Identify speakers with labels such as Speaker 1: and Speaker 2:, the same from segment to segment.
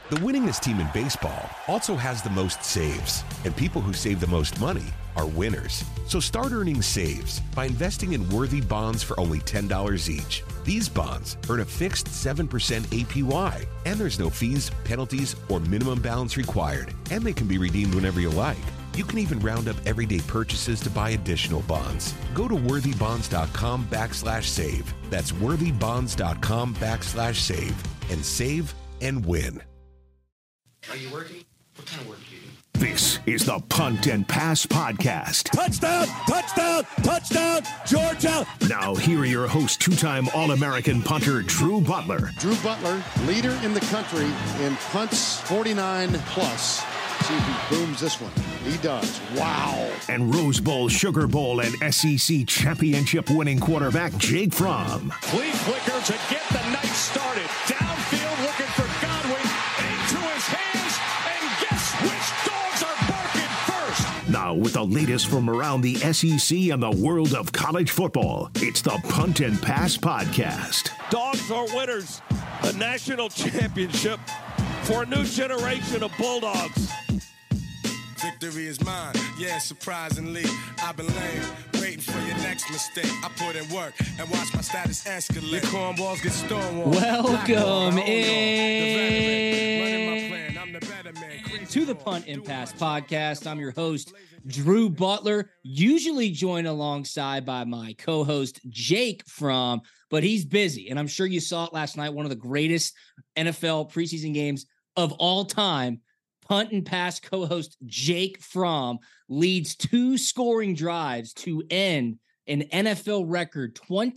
Speaker 1: The winningest team in baseball also has the most saves, and people who save the most money are winners. So start earning saves by investing in worthy bonds for only $10 each. These bonds earn a fixed 7% APY, and there's no fees, penalties, or minimum balance required, and they can be redeemed whenever you like. You can even round up everyday purchases to buy additional bonds. Go to worthybonds.com/save. That's worthybonds.com/save and save and win.
Speaker 2: Are you working? What kind of work do you do?
Speaker 3: This is the Punt and Pass Podcast.
Speaker 4: Touchdown, touchdown, touchdown, Georgia.
Speaker 3: Now, here are your hosts, two-time All-American punter Drew Butler.
Speaker 5: Drew Butler, leader in the country in punts 49+. See if he booms this one. He does. Wow.
Speaker 3: And Rose Bowl, Sugar Bowl, and SEC championship winning quarterback Jake Fromm.
Speaker 4: Flea flicker to get the night started. Downfield looking for Godwin. Into his hands. And guess which dogs are barking first?
Speaker 3: Now, with the latest from around the SEC and the world of college football, it's the Punt and Pass Podcast.
Speaker 4: Dogs are winners. A national championship for a new generation of Bulldogs.
Speaker 6: Victory is mine, yeah, surprisingly. I've been lame, waiting for your next mistake. I put in work and watch my status escalate. Your cornballs get stonewalled.
Speaker 7: Welcome to the Punt and Pass Podcast. I'm your host, Drew Butler, usually joined alongside by my co-host, Jake Fromm, but he's busy, and I'm sure you saw it last night, one of the greatest NFL preseason games of all time. Punt and Pass co-host Jake Fromm leads 2 scoring drives to end an NFL record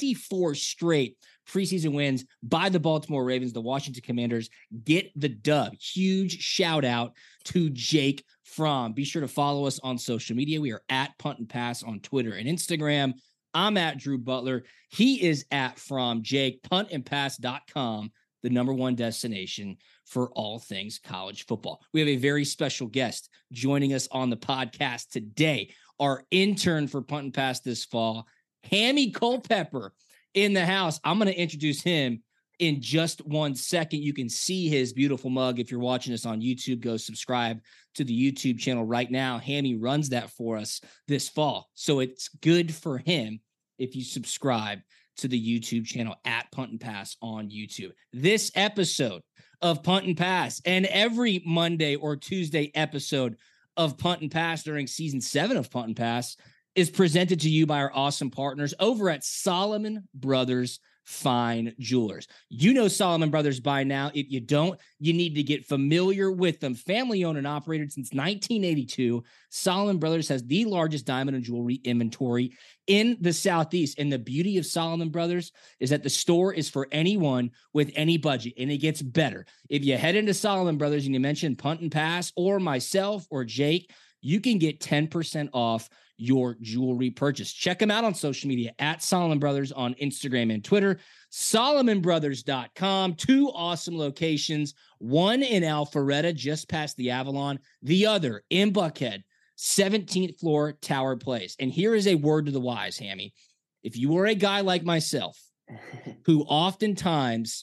Speaker 7: 24 straight preseason wins by the Baltimore Ravens. The Washington Commanders get the dub. Huge shout out to Jake Fromm. Be sure to follow us on social media. We are at Punt and Pass on Twitter and Instagram. I'm at Drew Butler. He is at Fromm. Jake, puntandpass.com, the #1 destination for all things college football. We have a very special guest joining us on the podcast today. Our intern for Punt and Pass this fall, Hammy Culpepper, in the house. I'm going to introduce him in just 1 second. You can see his beautiful mug. If you're watching us on YouTube, go subscribe to the YouTube channel right now. Hammy runs that for us this fall. So it's good for him if you subscribe to the YouTube channel at Punt and Pass on YouTube. This episode of Punt and Pass and every Monday or Tuesday episode of Punt and Pass during season 7 of Punt and Pass is presented to you by our awesome partners over at Solomon Brothers Fine Jewelers. You know Solomon Brothers by now. If you don't, you need to get familiar with them. Family owned and operated since 1982, Solomon Brothers has the largest diamond and jewelry inventory in the Southeast. And the beauty of Solomon Brothers is that the store is for anyone with any budget, and it gets better. If you head into Solomon Brothers and you mention Punt and Pass or myself or Jake, you can get 10% off your jewelry purchase. Check them out on social media at Solomon Brothers on Instagram and Twitter. SolomonBrothers.com. 2 awesome locations. One in Alpharetta, just past the Avalon. The other in Buckhead, 17th floor, Tower Place. And here is a word to the wise, Hammy. If you are a guy like myself who oftentimes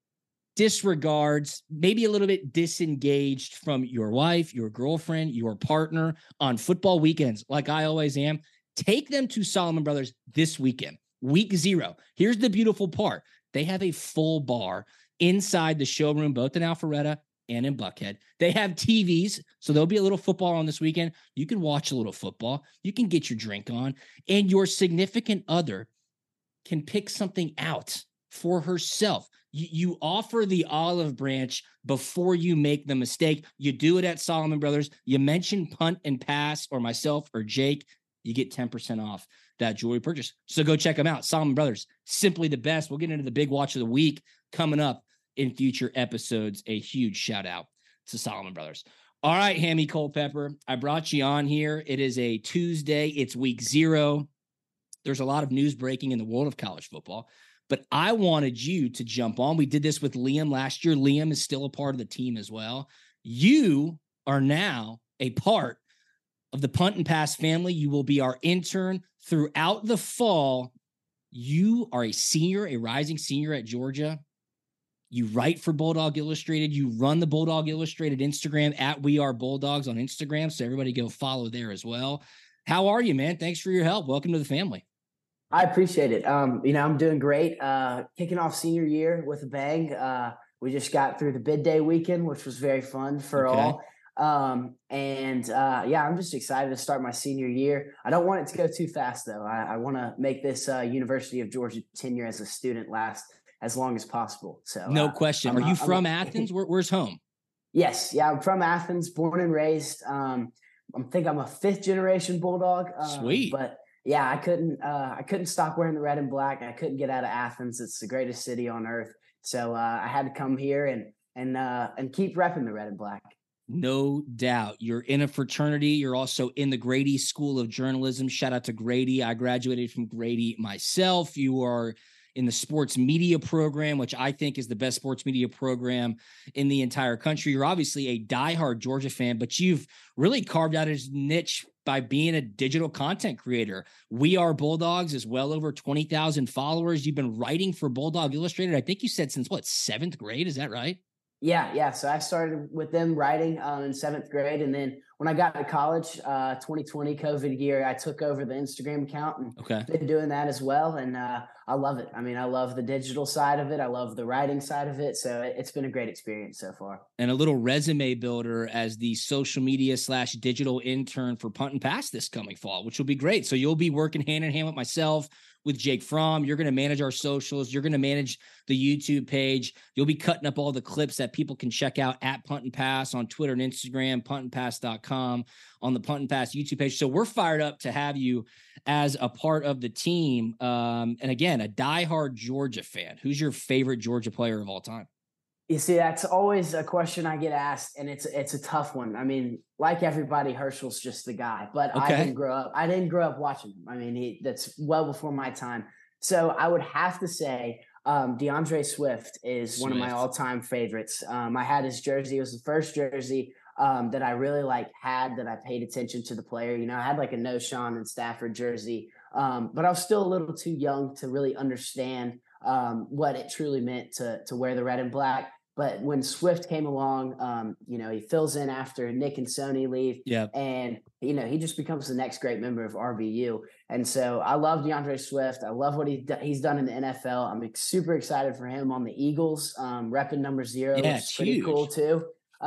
Speaker 7: disregards, maybe a little bit disengaged from your wife, your girlfriend, your partner on football weekends, like I always am, take them to Solomon Brothers this weekend, week 0. Here's the beautiful part. They have a full bar inside the showroom, both in Alpharetta and in Buckhead. They have TVs, so there'll be a little football on this weekend. You can watch a little football. You can get your drink on, and your significant other can pick something out for herself. You offer the olive branch before you make the mistake. You do it at Solomon Brothers. You mention Punt and Pass or myself or Jake, you get 10% off that jewelry purchase. So go check them out. Solomon Brothers, simply the best. We'll get into the big watch of the week coming up in future episodes. A huge shout out to Solomon Brothers. All right, Hammy Culpepper, I brought you on here. It is a Tuesday. It's week 0. There's a lot of news breaking in the world of college football, but I wanted you to jump on. We did this with Liam last year. Liam is still a part of the team as well. You are now a part of the Punt and Pass family. You will be our intern throughout the fall. You are a senior, a rising senior at Georgia. You write for Bulldog Illustrated. You run the Bulldog Illustrated Instagram at We Are Bulldogs on Instagram. So everybody go follow there as well. How are you, man? Thanks for your help. Welcome to the family.
Speaker 8: I appreciate it. I'm doing great. Kicking off senior year with a bang. We just got through the bid day weekend, which was very fun for all. I'm just excited to start my senior year. I don't want it to go too fast, though. I want to make this University of Georgia tenure as a student last as long as possible. So
Speaker 7: no question. Are you from Athens? Where's home?
Speaker 8: Yes. Yeah, I'm from Athens, born and raised. I think I'm a 5th generation Bulldog.
Speaker 7: Sweet.
Speaker 8: But yeah, I couldn't stop wearing the red and black. I couldn't get out of Athens. It's the greatest city on earth. So I had to come here and keep repping the red and black.
Speaker 7: No doubt. You're in a fraternity. You're also in the Grady School of Journalism. Shout out to Grady. I graduated from Grady myself. You are in the sports media program, which I think is the best sports media program in the entire country. You're obviously a diehard Georgia fan, but you've really carved out a niche by being a digital content creator. We Are Bulldogs is well over 20,000 followers. You've been writing for Bulldog Illustrated, I think you said since 7th grade? Is that right?
Speaker 8: Yeah. So I started with them writing in 7th grade. And then when I got to college, 2020 COVID year, I took over the Instagram account and been doing that as well. And I love it. I mean, I love the digital side of it. I love the writing side of it. So it's been a great experience so far.
Speaker 7: And a little resume builder as the social media / digital intern for Punt and Pass this coming fall, which will be great. So you'll be working hand in hand with myself, with Jake Fromm. You're going to manage our socials. You're going to manage the YouTube page. You'll be cutting up all the clips that people can check out at Punt and Pass on Twitter and Instagram, puntandpass.com, on the Punt and Pass YouTube page. So we're fired up to have you as a part of the team. And again, a diehard Georgia fan. Who's your favorite Georgia player of all time?
Speaker 8: You see, that's always a question I get asked, and it's a tough one. I mean, like everybody, Herschel's just the guy, but I didn't grow up watching him. I mean, that's well before my time. So I would have to say DeAndre Swift is one of my all-time favorites. I had his jersey. It was the first jersey that I really had that I paid attention to the player. You know, I had like a Noshawn and Stafford jersey, but I was still a little too young to really understand what it truly meant to wear the red and black. But when Swift came along, he fills in after Nick and Sony leave. Yeah. And, he just becomes the next great member of RBU. And so I love DeAndre Swift. I love what he's done in the NFL. I'm super excited for him on the Eagles, repping number 0. Yeah, it's pretty huge. Cool too.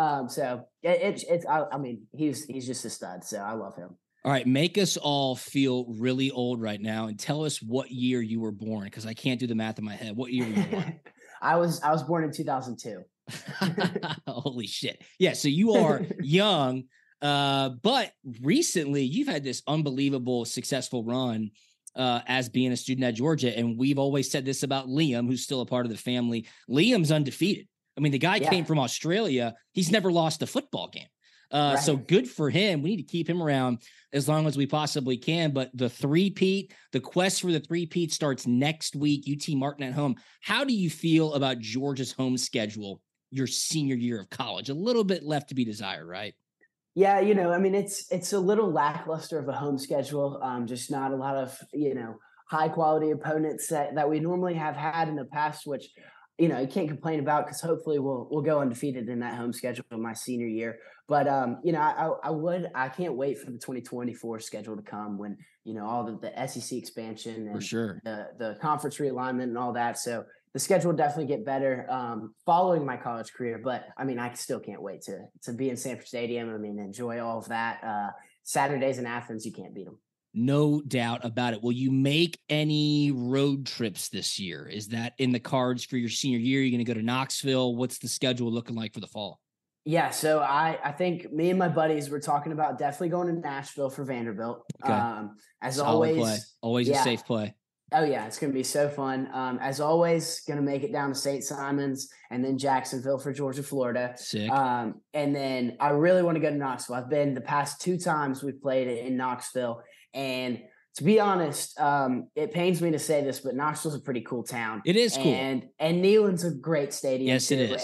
Speaker 8: He's just a stud. So I love him.
Speaker 7: All right, make us all feel really old right now and tell us what year you were born, because I can't do the math in my head. What year were you born?
Speaker 8: I was born in 2002.
Speaker 7: Holy shit. Yeah, so you are young, but recently you've had this unbelievable successful run as being a student at Georgia, and we've always said this about Liam, who's still a part of the family. Liam's undefeated. I mean, the guy came from Australia. He's never lost a football game. So good for him. We need to keep him around as long as we possibly can. But the quest for the three-peat starts next week, UT Martin at home. How do you feel about Georgia's home schedule your senior year of college? A little bit left to be desired, right?
Speaker 8: Yeah, it's a little lackluster of a home schedule. Just not a lot of, high quality opponents that we normally have had in the past, which, you can't complain about, because hopefully we'll go undefeated in that home schedule in my senior year. But, I can't wait for the 2024 schedule to come when, all the SEC expansion and
Speaker 7: for sure.
Speaker 8: the conference realignment and all that. So the schedule will definitely get better following my college career. But, I still can't wait to be in Sanford Stadium. Enjoy all of that. Saturdays in Athens, you can't beat them.
Speaker 7: No doubt about it. Will you make any road trips this year? Is that in the cards for your senior year? You're going to go to Knoxville? What's the schedule looking like for the fall?
Speaker 8: Yeah, so I think me and my buddies were talking about definitely going to Nashville for Vanderbilt.
Speaker 7: Okay.
Speaker 8: As
Speaker 7: Solid
Speaker 8: always,
Speaker 7: play. A safe play.
Speaker 8: Oh yeah, it's going to be so fun. As always, going to make it down to St. Simons and then Jacksonville for Georgia, Florida.
Speaker 7: Sick.
Speaker 8: And then I really want to go to Knoxville. I've been the past 2 times we've played in Knoxville. And to be honest, it pains me to say this, but Knoxville's a pretty cool town.
Speaker 7: It is cool.
Speaker 8: And Neyland's a great stadium.
Speaker 7: Yes,
Speaker 8: too.
Speaker 7: it is.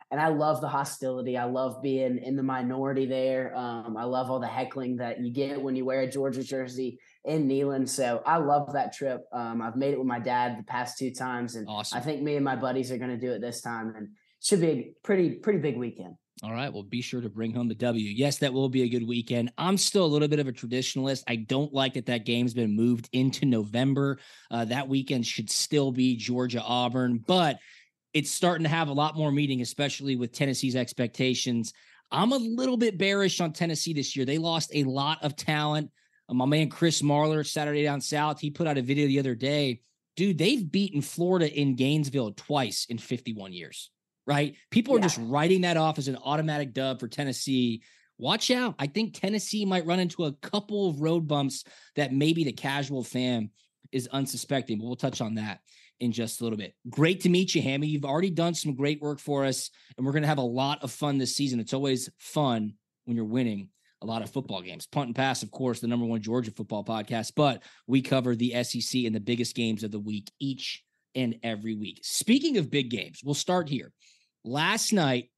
Speaker 8: And I love the hostility. I love being in the minority there. I love all the heckling that you get when you wear a Georgia jersey in Neyland. So I love that trip. I've made it with my dad the past 2 times, and
Speaker 7: awesome.
Speaker 8: I think me and my buddies are going to do it this time, and it should be a pretty big weekend.
Speaker 7: All right. Well, be sure to bring home the W. Yes, that will be a good weekend. I'm still a little bit of a traditionalist. I don't like that game's been moved into November. That weekend should still be Georgia-Auburn, but it's starting to have a lot more meaning, especially with Tennessee's expectations. I'm a little bit bearish on Tennessee this year. They lost a lot of talent. My man Chris Marler, Saturday Down South, he put out a video the other day. Dude, they've beaten Florida in Gainesville twice in 51 years, right? People are just writing that off as an automatic dub for Tennessee. Watch out. I think Tennessee might run into a couple of road bumps that maybe the casual fan is unsuspecting, but we'll touch on that in just a little bit. Great to meet you, Hammy. You've already done some great work for us, and we're going to have a lot of fun this season. It's always fun when you're winning a lot of football games. Punt and Pass, of course, the #1 Georgia football podcast, but we cover the SEC and the biggest games of the week each and every week. Speaking of big games, we'll start here. Last night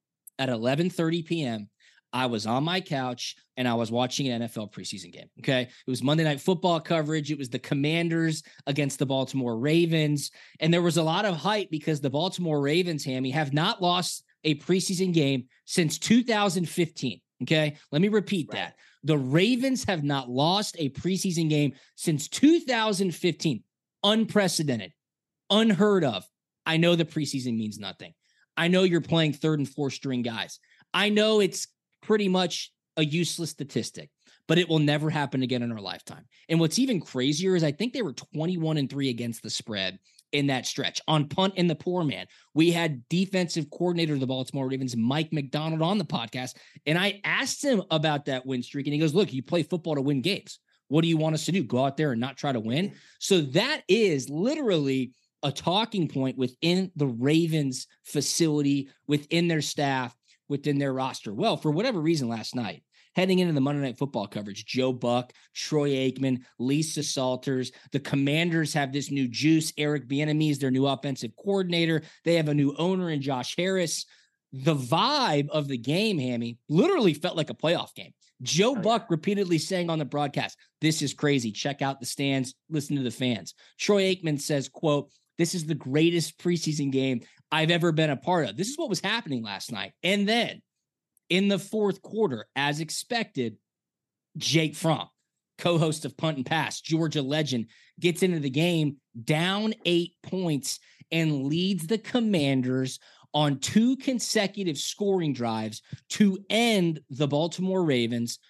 Speaker 7: at 11:30 p.m., I was on my couch and I was watching an NFL preseason game. Okay. It was Monday Night Football coverage. It was the Commanders against the Baltimore Ravens. And there was a lot of hype because the Baltimore Ravens, Hammy, have not lost a preseason game since 2015. Okay. Let me repeat that. The Ravens have not lost a preseason game since 2015. Unprecedented, unheard of. I know the preseason means nothing. I know you're playing 3rd and 4th string guys. I know it's pretty much a useless statistic, but it will never happen again in our lifetime. And what's even crazier is I think they were 21-3 against the spread in that stretch. On Punt and the Poor Man, we had defensive coordinator of the Baltimore Ravens, Mike McDonald, on the podcast, and I asked him about that win streak, and he goes, look, you play football to win games. What do you want us to do? Go out there and not try to win? So that is literally a talking point within the Ravens facility, within their staff, within their roster. Well, for whatever reason last night, heading into the Monday Night Football coverage, Joe Buck, Troy Aikman, Lisa Salters, the Commanders have this new juice. Eric Bieniemy is their new offensive coordinator. They have a new owner in Josh Harris. The vibe of the game, Hammy, literally felt like a playoff game. Joe Buck repeatedly saying on the broadcast, this is crazy. Check out the stands. Listen to the fans. Troy Aikman says, quote, this is the greatest preseason game I've ever been a part of. This is what was happening last night. And then in the 4th quarter, as expected, Jake Fromm, co-host of Punt and Pass, Georgia legend, gets into the game down 8 points and leads the Commanders on 2 consecutive scoring drives to end the Baltimore Ravens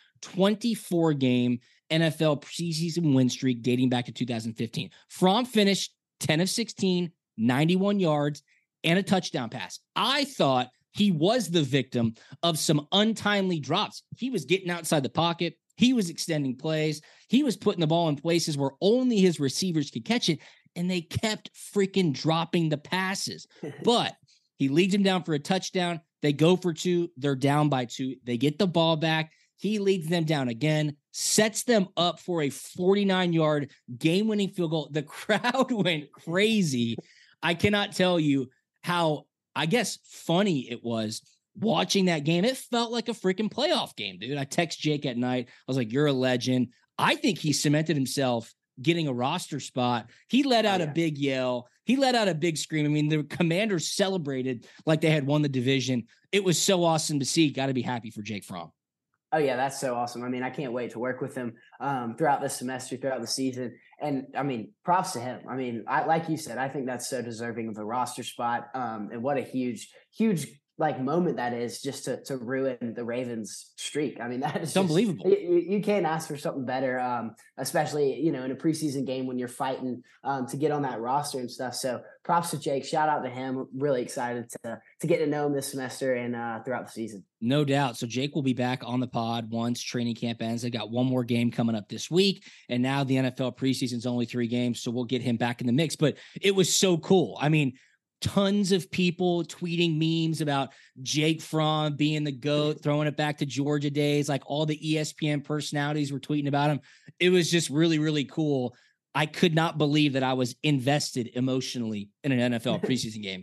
Speaker 7: 24-game NFL preseason win streak dating back to 2015. Fromm finished 10 of 16, 91 yards, and a touchdown pass. I thought he was the victim of some untimely drops. He was getting outside the pocket. He was extending plays. He was putting the ball in places where only his receivers could catch it, and they kept freaking dropping the passes. But he leads them down for a touchdown. They go for 2. They're down by 2. They get the ball back. He leads them down again, sets them up for a 49-yard game-winning field goal. The crowd went crazy. I cannot tell you how, I guess, funny it was watching that game. It felt like a freaking playoff game, dude. I text Jake at night. I was like, you're a legend. I think he cemented himself getting a roster spot. He let out a big yell. He let out a big scream. I mean, the Commanders celebrated like they had won the division. It was so awesome to see. Got to be happy for Jake Fromm.
Speaker 8: Oh, yeah, that's so awesome. I mean, I can't wait to work with him throughout this semester, throughout the season. And, I mean, props to him. I mean, like you said, I think that's so deserving of the roster spot. And what a huge moment that is just to ruin the Ravens streak. I mean, that is
Speaker 7: unbelievable.
Speaker 8: You can't ask for something better, especially, in a preseason game when you're fighting to get on that roster and stuff. So props to Jake. Shout out to him. Really excited to get to know him this semester and throughout the season.
Speaker 7: No doubt. So Jake will be back on the pod once training camp ends. They got one more game coming up this week. And now the NFL preseason's only 3 games. So we'll get him back in the mix. But it was so cool. I mean, tons of people tweeting memes about Jake Fromm being the GOAT, throwing it back to Georgia days. Like all the ESPN personalities were tweeting about him. It was just really, really cool. I could not believe that I was invested emotionally in an NFL preseason game.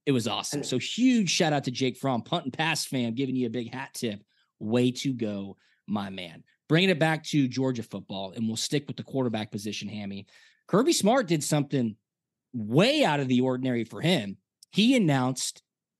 Speaker 7: It was awesome. So huge shout out to Jake Fromm, Punt and Pass fam, giving you a big hat tip. Way to go, my man. Bringing it back to Georgia football, and we'll stick with the quarterback position, Hammy. Kirby Smart did something way out of the ordinary for him. He announced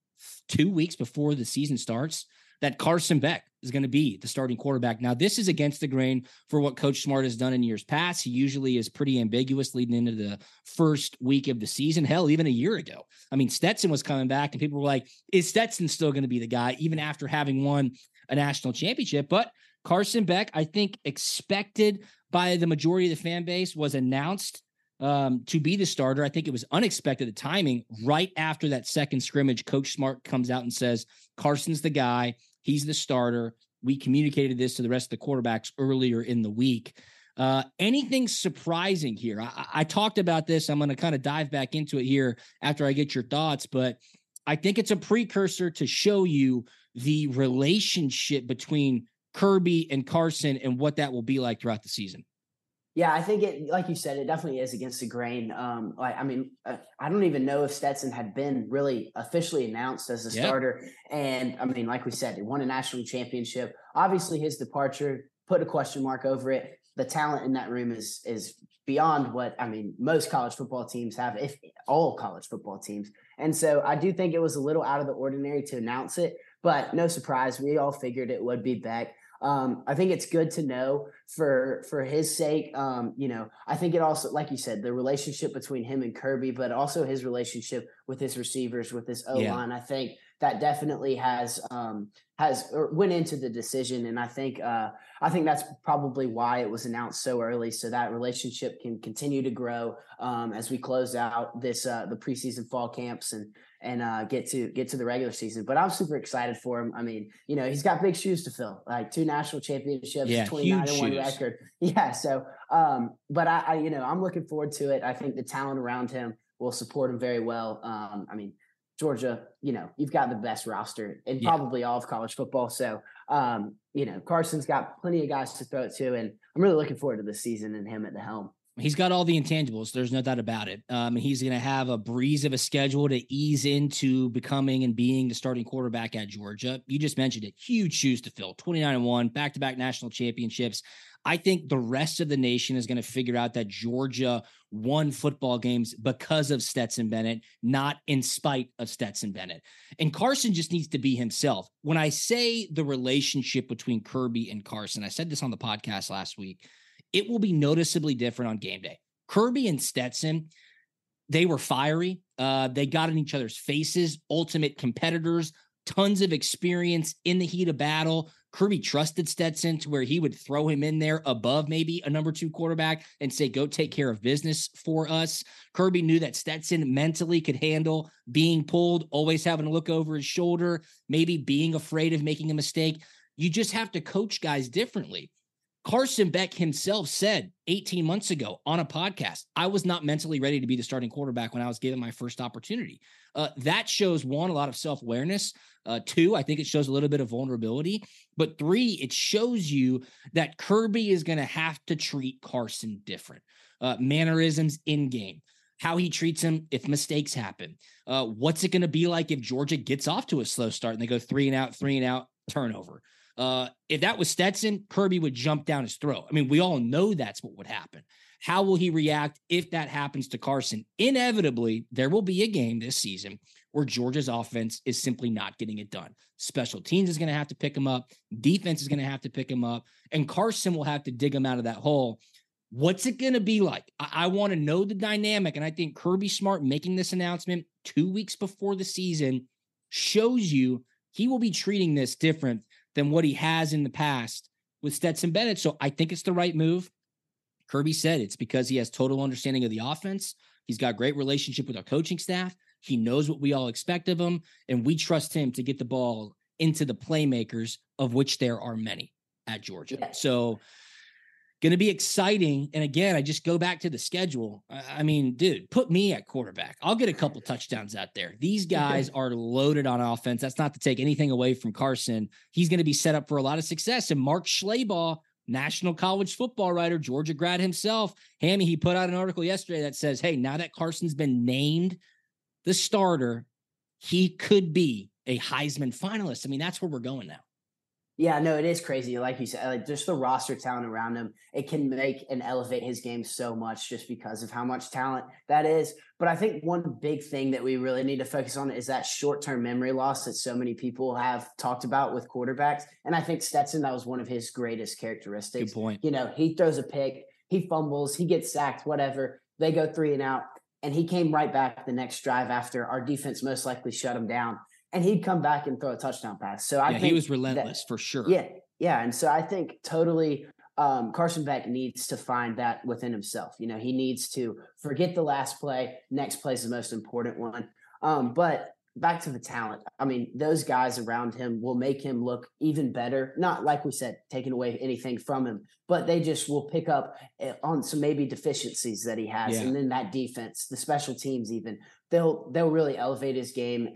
Speaker 7: 2 weeks before the season starts that Carson Beck is going to be the starting quarterback. Now, this is against the grain for what Coach Smart has done in years past. He usually is pretty ambiguous leading into the first week of the season. Hell, even a year ago. I mean, Stetson was coming back, and people were like, is Stetson still going to be the guy, even after having won a national championship? But Carson Beck, I think, expected by the majority of the fan base, was announced to be the starter. I think it was unexpected, the timing. Right after that second scrimmage, Coach Smart comes out and says, Carson's the guy. He's the starter. We communicated this to the rest of the quarterbacks earlier in the week. Anything surprising here? I talked about this. I'm going to kind of dive back into it here after I get your thoughts, but I think it's a precursor to show you the relationship between Kirby and Carson and what that will be like throughout the season.
Speaker 8: Yeah, I think it, like you said, it definitely is against the grain. I don't even know if Stetson had been really officially announced as a starter. And I mean, like we said, he won a national championship. Obviously, his departure put a question mark over it. The talent in that room is beyond what, I mean, most college football teams have, if all college football teams. And so I do think it was a little out of the ordinary to announce it, but no surprise. We all figured it would be Beck. I think it's good to know for his sake. I think it also, like you said, the relationship between him and Kirby, but also his relationship with his receivers, with his O-line. I think that definitely has went into the decision. And I think that's probably why it was announced so early, so that relationship can continue to grow as we close out this the preseason fall camps and get to the regular season. But I'm super excited for him. I mean, he's got big shoes to fill, like 2 national championships, 29-1 record. Yeah. So, but I'm looking forward to it. I think the talent around him will support him very well. I mean, Georgia, you've got the best roster in probably all of college football. So, Carson's got plenty of guys to throw it to, and I'm really looking forward to this season and him at the helm.
Speaker 7: He's got all the intangibles. There's no doubt about it. He's going to have a breeze of a schedule to ease into becoming and being the starting quarterback at Georgia. You just mentioned it. Huge shoes to fill. 29-1, back-to-back national championships. I think the rest of the nation is going to figure out that Georgia won football games because of Stetson Bennett, not in spite of Stetson Bennett. And Carson just needs to be himself. When I say the relationship between Kirby and Carson, I said this on the podcast last week, it will be noticeably different on game day. Kirby and Stetson, they were fiery. They got in each other's faces, ultimate competitors, tons of experience in the heat of battle. Kirby trusted Stetson to where he would throw him in there above maybe a number 2 quarterback and say, go take care of business for us. Kirby knew that Stetson mentally could handle being pulled, always having to look over his shoulder, maybe being afraid of making a mistake. You just have to coach guys differently. Carson Beck himself said 18 months ago on a podcast, I was not mentally ready to be the starting quarterback when I was given my first opportunity. That shows, 1, a lot of self-awareness. 2, I think it shows a little bit of vulnerability. But 3, it shows you that Kirby is going to have to treat Carson different. Mannerisms in game, how he treats him if mistakes happen. What's it going to be like if Georgia gets off to a slow start and they go 3 and out, turnover? If that was Stetson, Kirby would jump down his throat. I mean, we all know that's what would happen. How will he react if that happens to Carson? Inevitably, there will be a game this season where Georgia's offense is simply not getting it done. Special teams is going to have to pick him up. Defense is going to have to pick him up. And Carson will have to dig him out of that hole. What's it going to be like? I want to know the dynamic. And I think Kirby Smart making this announcement 2 weeks before the season shows you he will be treating this different than what he has in the past with Stetson Bennett. So I think it's the right move. Kirby said it's because he has total understanding of the offense. He's got great relationship with our coaching staff. He knows what we all expect of him, and we trust him to get the ball into the playmakers, of which there are many at Georgia. Yeah. So going to be exciting. And again, I just go back to the schedule. I mean, dude, put me at quarterback. I'll get a couple touchdowns out there. These guys are loaded on offense. That's not to take anything away from Carson. He's going to be set up for a lot of success. And Mark Schlabach, national college football writer, Georgia grad himself, Hammy, he put out an article yesterday that says, hey, now that Carson's been named the starter, he could be a Heisman finalist. I mean, that's where we're going now.
Speaker 8: Yeah, no, it is crazy. Like you said, like just the roster talent around him, it can make and elevate his game so much just because of how much talent that is. But I think one big thing that we really need to focus on is that short-term memory loss that so many people have talked about with quarterbacks. And I think Stetson, that was one of his greatest characteristics.
Speaker 7: Good point.
Speaker 8: You know, he throws a pick, he fumbles, he gets sacked, whatever. They go 3 and out. And he came right back the next drive after our defense most likely shut him down. And he'd come back and throw a touchdown pass. So I think
Speaker 7: he was relentless for sure.
Speaker 8: Yeah. And so I think totally Carson Beck needs to find that within himself. You know, he needs to forget the last play. Next play is the most important one. But back to the talent. I mean, those guys around him will make him look even better. Not like we said, taking away anything from him, but they just will pick up on some maybe deficiencies that he has. And then that defense, the special teams, even they'll really elevate his game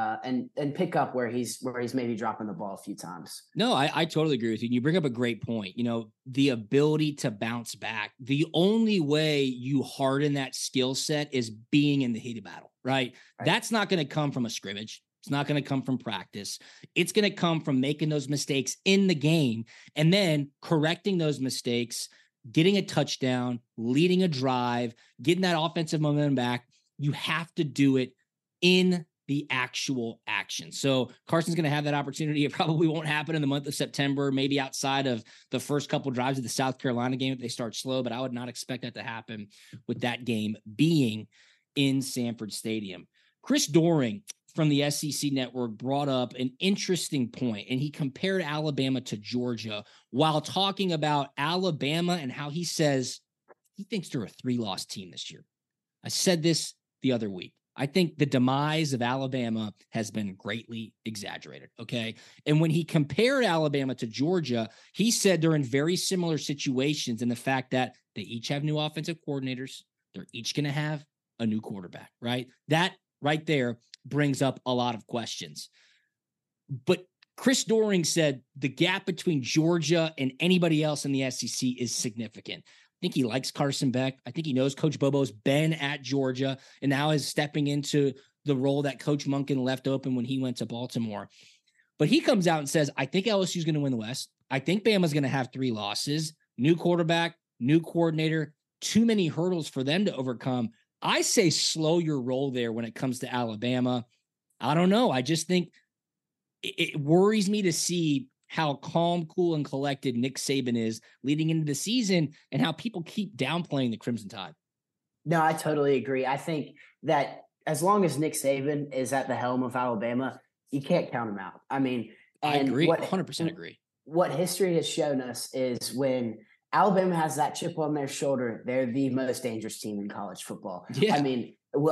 Speaker 8: and pick up where he's maybe dropping the ball a few times.
Speaker 7: No, I totally agree with you. You bring up a great point. You know, the ability to bounce back. The only way you harden that skill set is being in the heat of battle, right? That's not going to come from a scrimmage. It's not going to come from practice. It's going to come from making those mistakes in the game and then correcting those mistakes, getting a touchdown, leading a drive, getting that offensive momentum back. You have to do it in the actual action. So Carson's going to have that opportunity. It probably won't happen in the month of September, maybe outside of the first couple of drives of the South Carolina game if they start slow, but I would not expect that to happen with that game being in Sanford Stadium. Chris Doering from the SEC Network brought up an interesting point, and he compared Alabama to Georgia while talking about Alabama and how he says he thinks they're a 3-loss team this year. I said this the other week. I think the demise of Alabama has been greatly exaggerated. Okay. And when he compared Alabama to Georgia, he said they're in very similar situations in the fact that they each have new offensive coordinators. They're each going to have a new quarterback, right? That right there brings up a lot of questions. But Chris Doering said the gap between Georgia and anybody else in the SEC is significant. I think he likes Carson Beck. I think he knows Coach Bobo's been at Georgia and now is stepping into the role that Coach Monken left open when he went to Baltimore. But he comes out and says, I think LSU is going to win the West. I think Bama's going to have 3 losses, new quarterback, new coordinator, too many hurdles for them to overcome. I say slow your roll there when it comes to Alabama. I don't know. I just think it worries me to see how calm, cool, and collected Nick Saban is leading into the season and how people keep downplaying the Crimson Tide.
Speaker 8: No, I totally agree. I think that as long as Nick Saban is at the helm of Alabama, you can't count him out. I mean,
Speaker 7: I agree. 100% agree.
Speaker 8: What history has shown us is when Alabama has that chip on their shoulder, they're the most dangerous team in college football. Yeah. I mean,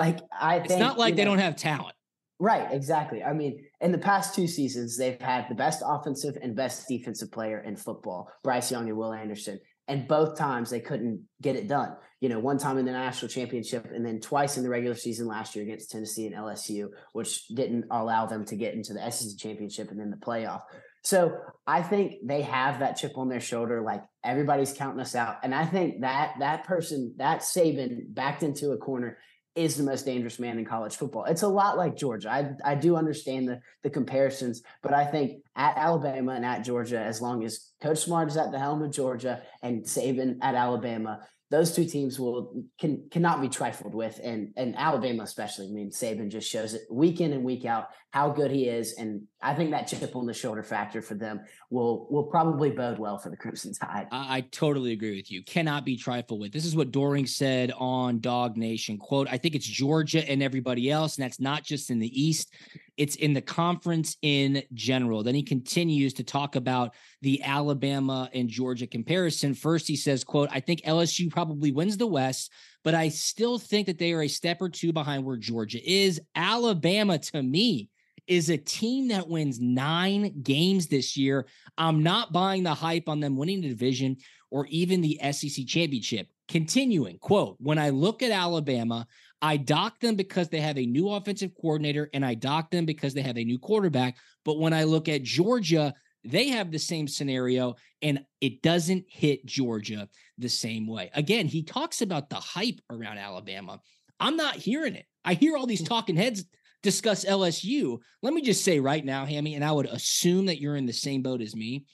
Speaker 7: it's not like they don't have talent.
Speaker 8: Right, exactly. I mean, in the past 2 seasons, they've had the best offensive and best defensive player in football, Bryce Young and Will Anderson. And both times they couldn't get it done. You know, one time in the national championship and then twice in the regular season last year against Tennessee and LSU, which didn't allow them to get into the SEC championship and then the playoff. So I think they have that chip on their shoulder, like everybody's counting us out. And I think that person, that Saban backed into a corner is the most dangerous man in college football. It's a lot like Georgia. I do understand the comparisons, but I think at Alabama and at Georgia, as long as Coach Smart is at the helm of Georgia and Saban at Alabama, those 2 teams cannot be trifled with. And Alabama especially, I mean, Saban just shows it week in and week out how good he is. And I think that chip on the shoulder factor for them will probably bode well for the Crimson Tide.
Speaker 7: I totally agree with you. Cannot be trifled with. This is what Doering said on Dog Nation. Quote, I think it's Georgia and everybody else. And that's not just in the East. It's in the conference in general. Then he continues to talk about the Alabama and Georgia comparison. First, he says, quote, I think LSU probably wins the West, but I still think that they are a step or 2 behind where Georgia is. Alabama, to me, is a team that wins 9 games this year. I'm not buying the hype on them winning the division or even the SEC championship. Continuing, quote, when I look at Alabama, I dock them because they have a new offensive coordinator and I dock them because they have a new quarterback. But when I look at Georgia, they have the same scenario and it doesn't hit Georgia the same way. Again, he talks about the hype around Alabama. I'm not hearing it. I hear all these talking heads discuss LSU. Let me just say right now, Hammy, and I would assume that you're in the same boat as me.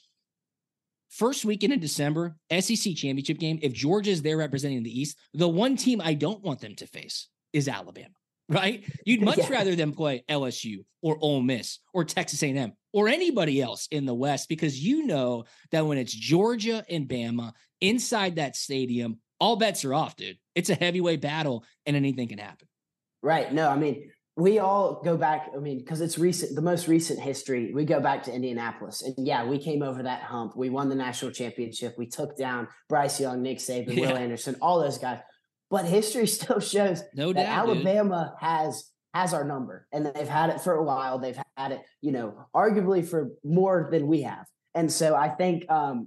Speaker 7: First weekend in December, SEC championship game, if Georgia's there representing the East, the one team I don't want them to face is Alabama, right? You'd much rather them play LSU or Ole Miss or Texas A&M or anybody else in the West, because you know that when it's Georgia and Bama inside that stadium, all bets are off, dude. It's a heavyweight battle and anything can happen.
Speaker 8: Right. No, I mean, we all go back, I mean, because it's recent, the most recent history, we go back to Indianapolis. And yeah, we came over that hump. We won the national championship. We took down Bryce Young, Nick Saban, Will Anderson, all those guys. But history still shows that Alabama has our number. And they've had it for a while. They've had it, arguably for more than we have. And so I think,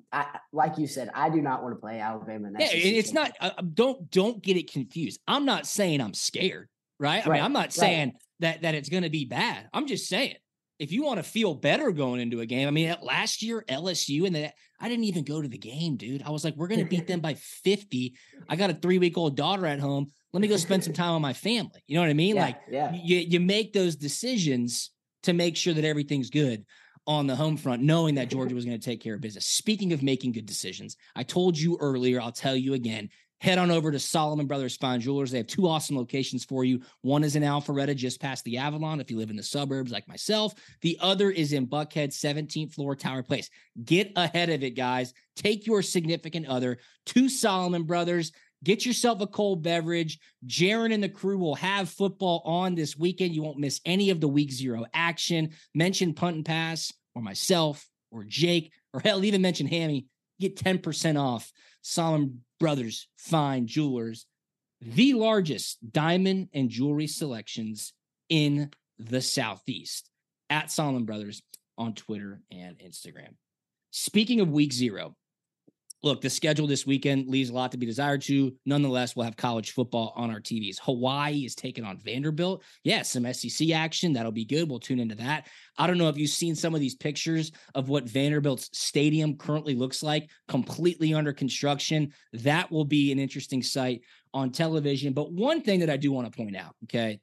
Speaker 8: like you said, I do not want to play Alabama.
Speaker 7: Yeah, it's not, don't get it confused. I'm not saying I'm scared. Right. I mean, I'm not saying that it's going to be bad. I'm just saying, if you want to feel better going into a game, I mean, last year, LSU, and I didn't even go to the game, dude. I was like, we're going to beat them by 50. I got a 3-week-old daughter at home. Let me go spend some time with my family. You know what I mean? You make those decisions to make sure that everything's good on the home front, knowing that Georgia was going to take care of business. Speaking of making good decisions, I told you earlier, I'll tell you again, head on over to Solomon Brothers Fine Jewelers. They have 2 awesome locations for you. One is in Alpharetta, just past the Avalon, if you live in the suburbs like myself. The other is in Buckhead, 17th floor, Tower Place. Get ahead of it, guys. Take your significant other to Solomon Brothers. Get yourself a cold beverage. Jaron and the crew will have football on this weekend. You won't miss any of the Week 0 action. Mention Punt and Pass or myself or Jake, or hell, even mention Hammy. Get 10% off Solomon Brothers Fine Jewelers, the largest diamond and jewelry selections in the Southeast, at Solomon Brothers on Twitter and Instagram. Speaking of Week 0, look, the schedule this weekend leaves a lot to be desired to. Nonetheless, we'll have college football on our TVs. Hawaii is taking on Vanderbilt. Yeah, some SEC action. That'll be good. We'll tune into that. I don't know if you've seen some of these pictures of what Vanderbilt's stadium currently looks like, completely under construction. That will be an interesting sight on television. But one thing that I do want to point out, okay,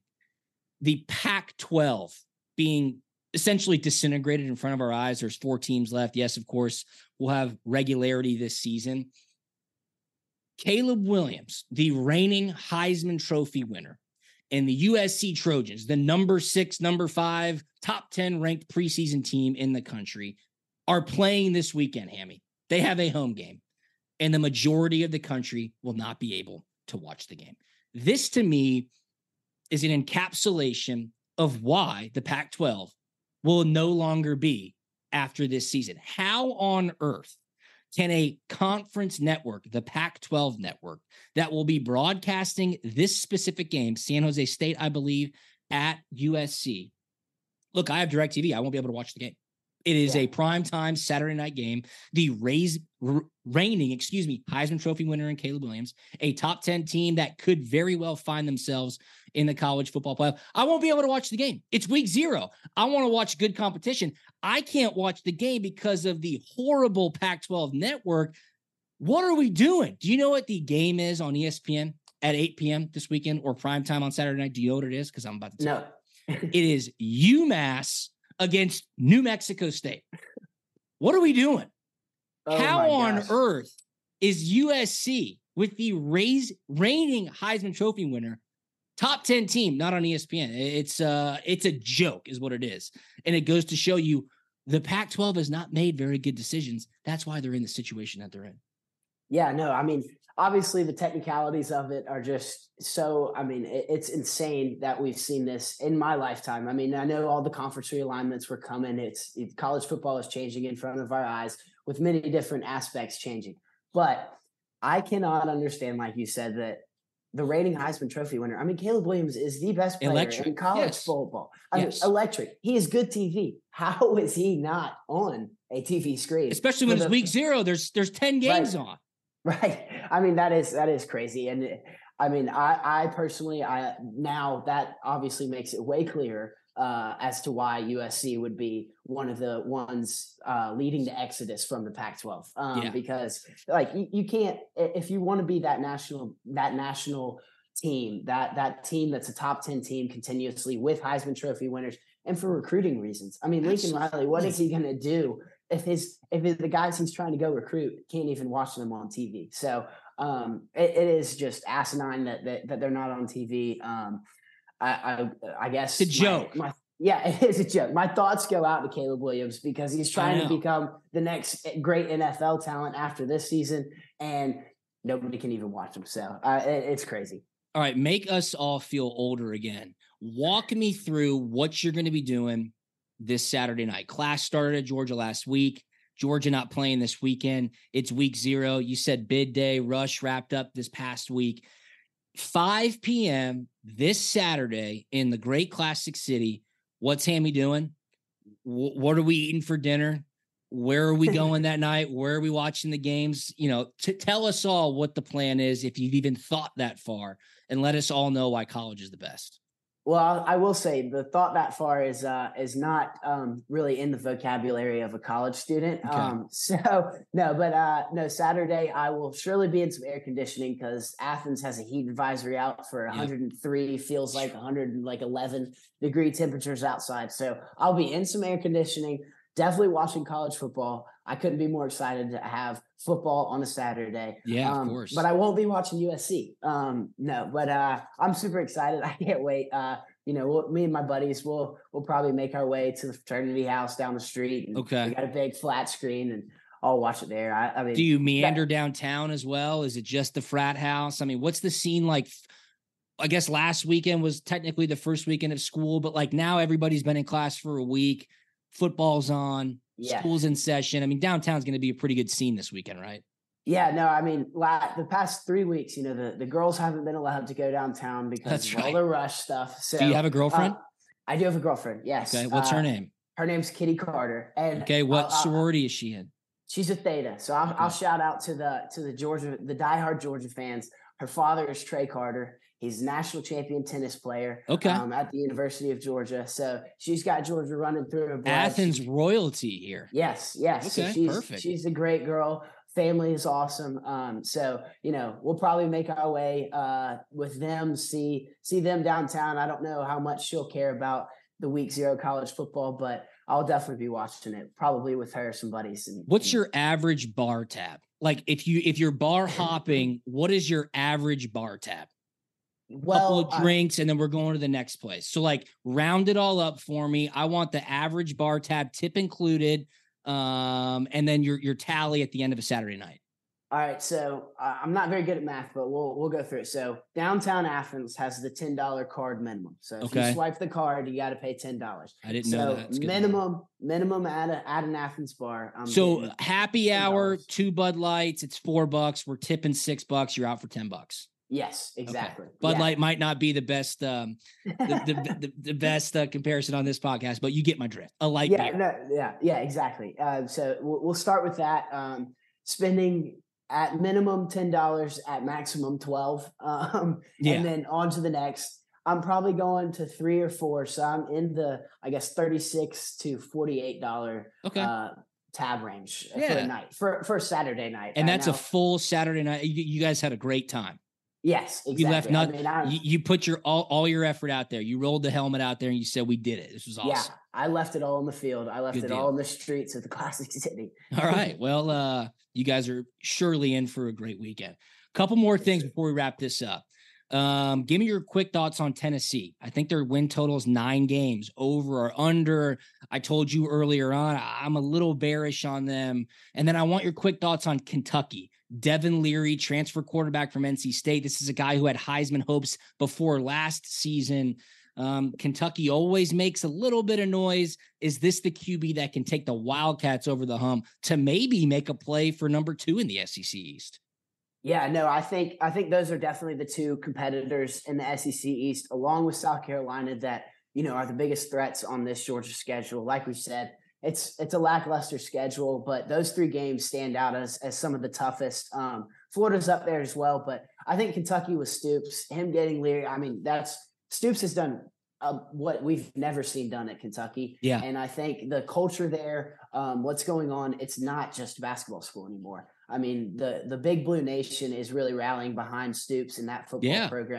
Speaker 7: the Pac-12 being essentially disintegrated in front of our eyes. There's 4 teams left. Yes, of course, we'll have regularity this season. Caleb Williams, the reigning Heisman Trophy winner, and the USC Trojans, the number 6, number 5, top 10 ranked preseason team in the country, are playing this weekend, Hammy. They have a home game, and the majority of the country will not be able to watch the game. This, to me, is an encapsulation of why the Pac-12 will no longer be after this season. How on earth can a conference network, the Pac-12 network, that will be broadcasting this specific game, San Jose State, I believe, at USC? Look, I have DirecTV. I won't be able to watch the game. It is a primetime Saturday night game. The reigning Heisman Trophy winner in Caleb Williams, a top 10 team that could very well find themselves in the college football playoff. I won't be able to watch the game. It's Week 0. I want to watch good competition. I can't watch the game because of the horrible Pac-12 network. What are we doing? Do you know what the game is on ESPN at 8 p.m. this weekend, or primetime on Saturday night? Do you know what it is? Because I'm about to tell you. It is UMass against New Mexico State. What are we doing? How on earth is USC, with the reigning Heisman Trophy winner, top 10 team, not on ESPN? It's a joke is what it is. And it goes to show you the Pac-12 has not made very good decisions. That's why they're in the situation that they're in. Yeah, no, I mean, obviously the technicalities of it are just so, I mean, it's insane that we've seen this in my lifetime. I mean, I know all the conference realignments were coming. College football is changing in front of our eyes with many different aspects changing. But I cannot understand, like you said, that the reigning Heisman Trophy winner, I mean, Caleb Williams is the best player in college football. I mean, electric. He is good TV. How is he not on a TV screen? Especially when it's Week 0, there's 10 games on. Right. I mean, that is crazy. And I mean, I personally, now that obviously makes it way clearer as to why USC would be one of the ones leading the exodus from the Pac-12. Because like you can't, if you want to be that national
Speaker 8: team, that team that's a top 10 team continuously with Heisman Trophy winners and for recruiting reasons. I mean, Lincoln Riley, what is he going to do if the guys he's trying to go recruit can't even watch them on TV? So it is just asinine that they're not on TV. I guess
Speaker 7: it's a joke.
Speaker 8: Yeah, it is a joke. My thoughts go out to Caleb Williams because he's trying to become the next great NFL talent after this season, and nobody can even watch him. So it's crazy.
Speaker 7: All right, make us all feel older again. Walk me through what you're going to be doing this Saturday night. Class started at Georgia last week. Georgia not playing this weekend. It's week 0. You said bid day. Rush wrapped up this past week. 5 p.m. this Saturday in the great Classic City. What's Hammy doing? What are we eating for dinner? Where are we going that night? Where are we watching the games? Tell us all what the plan is, if you've even thought that far, and let us all know why college is the best.
Speaker 8: Well, I will say the thought that far is not really in the vocabulary of a college student.
Speaker 7: Okay.
Speaker 8: No, Saturday I will surely be in some air conditioning because Athens has a heat advisory out for 103, feels like 111 degree temperatures outside. So I'll be in some air conditioning, definitely watching college football. I couldn't be more excited to have football on a Saturday.
Speaker 7: Yeah, of course.
Speaker 8: But I won't be watching USC. I'm super excited. I can't wait. Me and my buddies will probably make our way to the fraternity house down the street. And
Speaker 7: okay.
Speaker 8: We got a big flat screen and I'll watch it there. I mean,
Speaker 7: do you meander downtown as well? Is it just the frat house? I mean, what's the scene like? I guess last weekend was technically the first weekend of school, but like now everybody's been in class for a week. Football's on. Yeah. School's in session. I mean, downtown's going to be a pretty good scene this weekend, right?
Speaker 8: Yeah, no, I mean, the past 3 weeks, the girls haven't been allowed to go downtown because of all the rush stuff. So,
Speaker 7: do you have a girlfriend?
Speaker 8: I do have a girlfriend. Yes.
Speaker 7: Okay. What's her name?
Speaker 8: Her name's Kitty Carter. And
Speaker 7: okay, what sorority is she in?
Speaker 8: She's a Theta. So I'll shout out to the Georgia, the diehard Georgia fans. Her father is Trey Carter. He's a national champion tennis player at the University of Georgia. So she's got Georgia running through her blood.
Speaker 7: Athens royalty here.
Speaker 8: Yes.
Speaker 7: Okay,
Speaker 8: so
Speaker 7: perfect.
Speaker 8: She's a great girl. Family is awesome. We'll probably make our way with them, see them downtown. I don't know how much she'll care about the week 0 college football, but I'll definitely be watching it, probably with her, some buddies.
Speaker 7: What's your average bar tab? Like if you're bar hopping, what is your average bar tab? Couple of drinks, and then we're going to the next place. So like round it all up for me. I want the average bar tab, tip included, and then your tally at the end of a Saturday night.
Speaker 8: All right. So I'm not very good at math, but we'll go through it. So downtown Athens has the $10 card minimum. So if you swipe the card, you got to pay $10.
Speaker 7: I didn't know that.
Speaker 8: Minimum at an Athens bar.
Speaker 7: So happy hour, 2 Bud Lights, it's $4. We're tipping $6. You're out for $10.
Speaker 8: Yes, exactly.
Speaker 7: Okay. Bud Light might not be the best, the best comparison on this podcast, but you get my drift. A light beer.
Speaker 8: Yeah, exactly. So we'll start with that. Spending at minimum $10, at maximum $12, and then on to the next. I'm probably going to 3 or 4, so I'm in the $36 to $48 tab range for a night for a Saturday night.
Speaker 7: And that's a full Saturday night. You guys had a great time.
Speaker 8: Yes, exactly.
Speaker 7: You left nothing. You put your all your effort out there. You rolled the helmet out there and you said, we did it. This was awesome.
Speaker 8: Yeah, I left it all in the field. I left all in the streets of the Classic City.
Speaker 7: All right. Well, you guys are surely in for a great weekend. Couple more things before we wrap this up. Give me your quick thoughts on Tennessee. I think their win total is 9 games, over or under. I told you earlier on, I'm a little bearish on them. And then I want your quick thoughts on Kentucky. Devin Leary, transfer quarterback from NC State. This is a guy who had Heisman hopes before last season. Kentucky always makes a little bit of noise. Is this the QB that can take the Wildcats over the hump to maybe make a play for number 2 in the SEC East?
Speaker 8: Yeah, no, I think those are definitely the 2 competitors in the SEC East, along with South Carolina, that, are the biggest threats on this Georgia schedule. Like we said, it's a lackluster schedule, but those 3 games stand out as some of the toughest. Florida's up there as well, but I think Kentucky with Stoops, him getting Leary, Stoops has done what we've never seen done at Kentucky.
Speaker 7: Yeah.
Speaker 8: And I think the culture there, what's going on, it's not just basketball school anymore. I mean, the Big Blue Nation is really rallying behind Stoops and that football program.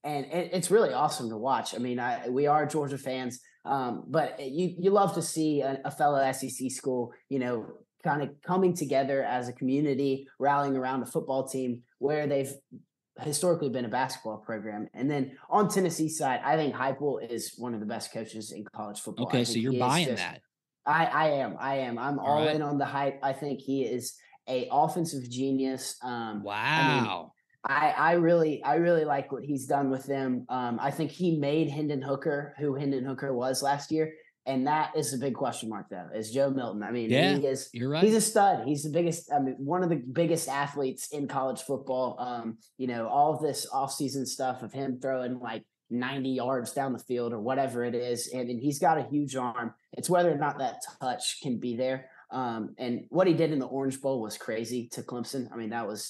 Speaker 8: and it's really awesome to watch. I mean, we are Georgia fans, but you love to see a fellow SEC school, kind of coming together as a community, rallying around a football team where they've historically been a basketball program. And then on Tennessee side, I think Heupel is one of the best coaches in college football.
Speaker 7: Okay, so you're buying that.
Speaker 8: I am. I'm all in on the hype. I think he is a offensive genius.
Speaker 7: Wow.
Speaker 8: I really like what he's done with them. I think he made Hendon Hooker who Hendon Hooker was last year. And that is a big question mark, though, is Joe Milton. I mean,
Speaker 7: you're right.
Speaker 8: He's a stud. He's the biggest, one of the biggest athletes in college football. All of this offseason stuff of him throwing like 90 yards down the field or whatever it is. And he's got a huge arm. It's whether or not that touch can be there. And what he did in the Orange Bowl was crazy to Clemson. I mean, that was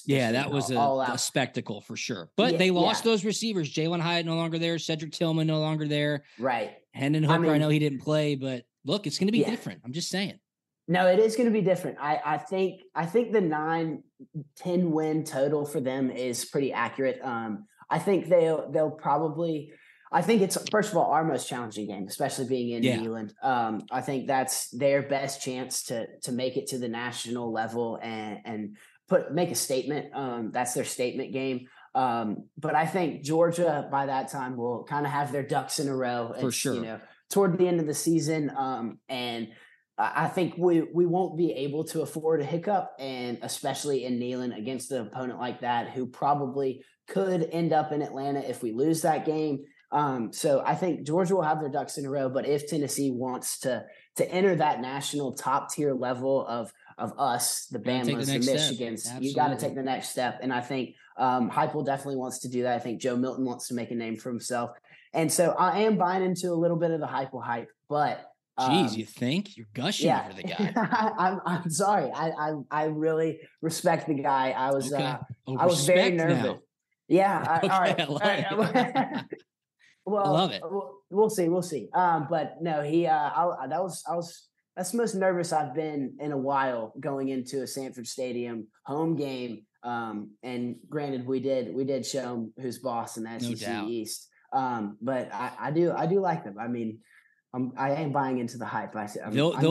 Speaker 7: a spectacle for sure. But they lost those receivers. Jalen Hyatt no longer there. Cedric Tillman no longer there.
Speaker 8: Right.
Speaker 7: Hendon Hooker, I know he didn't play, but look, it's going to be different. I'm just saying.
Speaker 8: No, it is going to be different. I think the 9-10 win total for them is pretty accurate. I think they'll probably. I think it's, first of all, our most challenging game, especially being in Neyland. I think that's their best chance to make it to the national level and make a statement. That's their statement game. But I think Georgia by that time will kind of have their ducks in a row.
Speaker 7: For sure.
Speaker 8: Toward the end of the season. And I think we won't be able to afford a hiccup, and especially in Neyland against an opponent like that, who probably could end up in Atlanta if we lose that game. So I think Georgia will have their ducks in a row, but if Tennessee wants to enter that national top tier level of us, the Bamas, the Michigans, you got to take the next step. And I think Heupel definitely wants to do that. I think Joe Milton wants to make a name for himself. And so I am buying into a little bit of the Heupel hype, but
Speaker 7: you think you're gushing over the guy?
Speaker 8: I'm sorry. I really respect the guy. I was very nervous. Now. Yeah. All right. Well,
Speaker 7: I love it.
Speaker 8: We'll see. But no, that's the most nervous I've been in a while going into a Sanford Stadium home game. And granted, we did show him who's boss in the SEC East. But I do like them. I mean, I am buying into the hype.
Speaker 7: They'll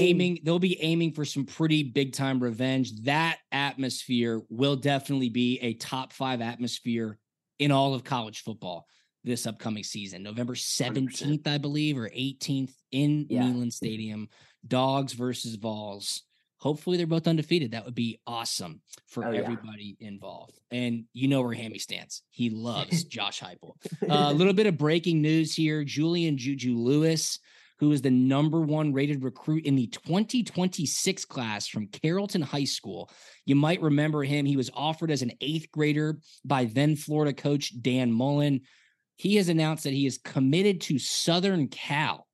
Speaker 7: be aiming for some pretty big time revenge. That atmosphere will definitely be a top 5 atmosphere in all of college football this upcoming season. November 17th, 100%. I believe, or 18th in Neyland Stadium. Dogs versus Vols. Hopefully they're both undefeated. That would be awesome for everybody involved. And you know where Hammy stands. He loves Josh Heupel. A little bit of breaking news here. Julian Juju Lewis, who is the number 1 rated recruit in the 2026 class from Carrollton High School. You might remember him. He was offered as an 8th grader by then Florida coach Dan Mullen. He has announced that he is committed to Southern Cal.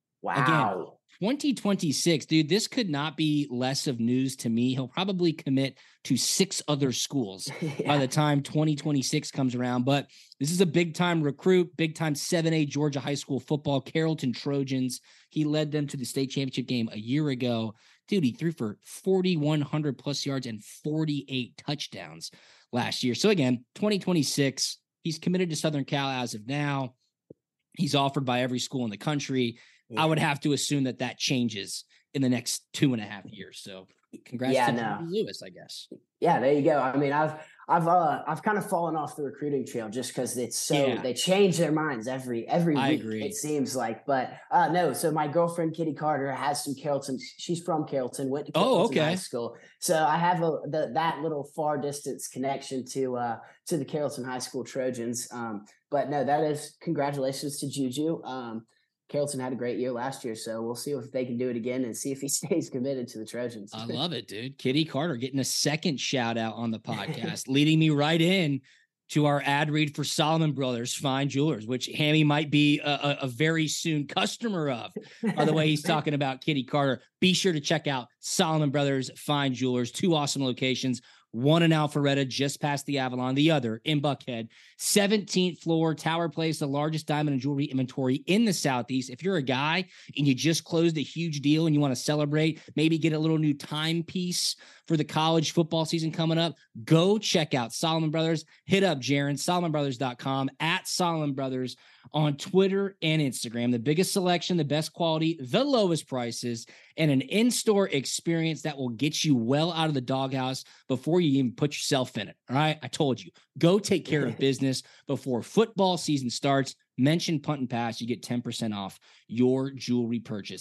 Speaker 8: Wow.
Speaker 7: Again, 2026, dude, this could not be less of news to me. He'll probably commit to 6 other schools by the time 2026 comes around. But this is a big-time recruit, big-time 7A Georgia high school football, Carrollton Trojans. He led them to the state championship game a year ago. Dude, he threw for 4,100-plus yards and 48 touchdowns last year. So, again, 2026, he's committed to Southern Cal as of now. He's offered by every school in the country. I would have to assume that changes in the next 2.5 years. So congrats to Lewis, I guess.
Speaker 8: Yeah, there you go. I mean, I've kind of fallen off the recruiting trail just because it's they change their minds every week. It seems like, but no. So my girlfriend Kitty Carter has some Carrollton. She's from Carrollton, went to Carrollton High School. So I have that little far distance connection to the Carrollton High School Trojans. But no, that is congratulations to Juju. Carrollton had a great year last year, so we'll see if they can do it again and see if he stays committed to the Trojans.
Speaker 7: I love it, dude. Kitty Carter getting a second shout out on the podcast, leading me right in to our ad read for Solomon Brothers Fine Jewelers, which Hammy might be a very soon customer of. By the way, he's talking about Kitty Carter. Be sure to check out Solomon Brothers Fine Jewelers, 2 awesome locations one in Alpharetta, just past the Avalon, the other in Buckhead. 17th floor, Tower Place, the largest diamond and jewelry inventory in the Southeast. If you're a guy and you just closed a huge deal and you want to celebrate, maybe get a little new timepiece for the college football season coming up, go check out Solomon Brothers. Hit up Jaron, SolomonBrothers.com, at Solomon Brothers on Twitter and Instagram. The biggest selection, the best quality, the lowest prices, and an in-store experience that will get you well out of the doghouse before you even put yourself in it. All right? I told you. Go take care of business before football season starts. Mention Punt and Pass. You get 10% off your jewelry purchase.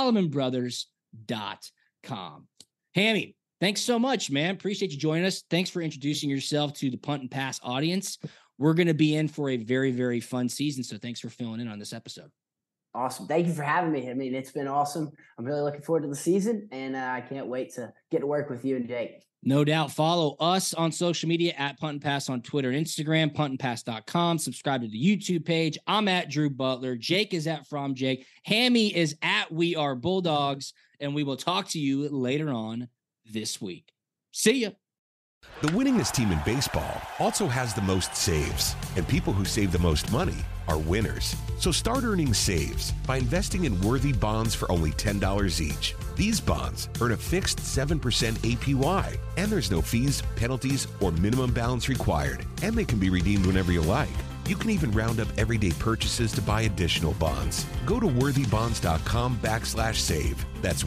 Speaker 7: SolomonBrothers.com. Hammy, thanks so much, man. Appreciate you joining us. Thanks for introducing yourself to the Punt and Pass audience. We're going to be in for a very, very fun season. So thanks for filling in on this episode.
Speaker 8: Awesome. Thank you for having me. I mean, it's been awesome. I'm really looking forward to the season, and I can't wait to get to work with you and Jake.
Speaker 7: No doubt. Follow us on social media at Punt and Pass on Twitter and Instagram, puntandpass.com. Subscribe to the YouTube page. I'm at Drew Butler. Jake is at From Jake. Hammy is at We Are Bulldogs, and we will talk to you later on this week. See ya.
Speaker 1: The winningest team in baseball also has the most saves, and people who save the most money are winners. So start earning saves by investing in worthy bonds for only $10 each. These bonds earn a fixed 7% APY, and there's no fees, penalties, or minimum balance required, and they can be redeemed whenever you like. You can even round up everyday purchases to buy additional bonds. Go to worthybonds.com/save. That's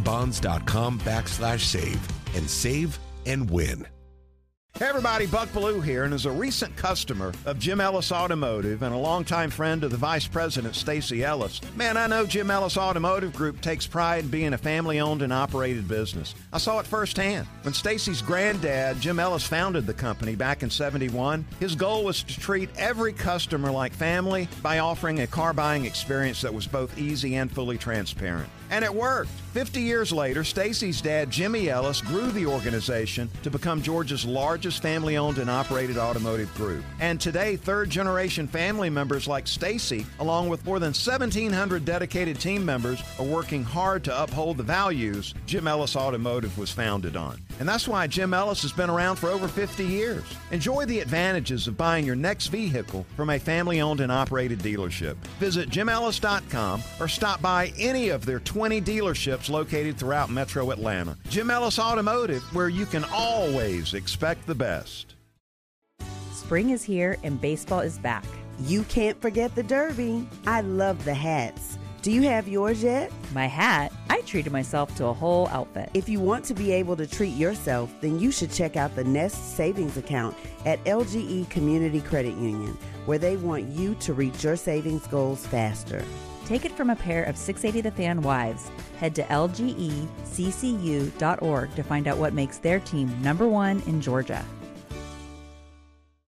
Speaker 1: worthybonds.com/save and save and win.
Speaker 9: Hey everybody, Buck Bellew here, and as a recent customer of Jim Ellis Automotive and a longtime friend of the Vice President, Stacy Ellis, man, I know Jim Ellis Automotive Group takes pride in being a family-owned and operated business. I saw it firsthand. When Stacy's granddad, Jim Ellis, founded the company back in '71, his goal was to treat every customer like family by offering a car buying experience that was both easy and fully transparent. And it worked. 50 years later, Stacy's dad, Jimmy Ellis, grew the organization to become Georgia's largest family-owned and operated automotive group. And today, third-generation family members like Stacy, along with more than 1,700 dedicated team members, are working hard to uphold the values Jim Ellis Automotive was founded on. And that's why Jim Ellis has been around for over 50 years. Enjoy the advantages of buying your next vehicle from a family-owned and operated dealership. Visit JimEllis.com or stop by any of their 20 dealerships located throughout Metro Atlanta. Jim Ellis Automotive, where you can always expect the best.
Speaker 10: Spring is here and baseball is back.
Speaker 11: You can't forget the Derby. I love the hats. Do you have yours yet?
Speaker 10: My hat? I treated myself to a whole outfit.
Speaker 11: If you want to be able to treat yourself, then you should check out the Nest Savings Account at LGE Community Credit Union, where they want you to reach your savings goals faster.
Speaker 10: Take it from a pair of 680 The Fan wives. Head to lgeccu.org to find out what makes their team #1 in Georgia.